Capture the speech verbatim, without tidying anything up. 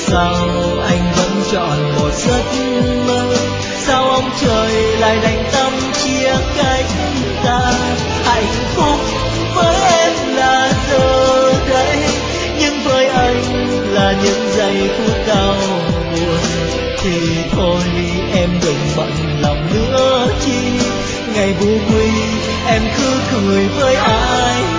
sao anh vẫn chọn một giấc mơ? Sao ông trời lại đành tâm chia cách ta? Hạnh phúc với em là giờ đây, nhưng với anh là những giây phút đau buồn. Thì thôi em đừng bận lòng nữa chi, ngày vu quy em cứ cười với ai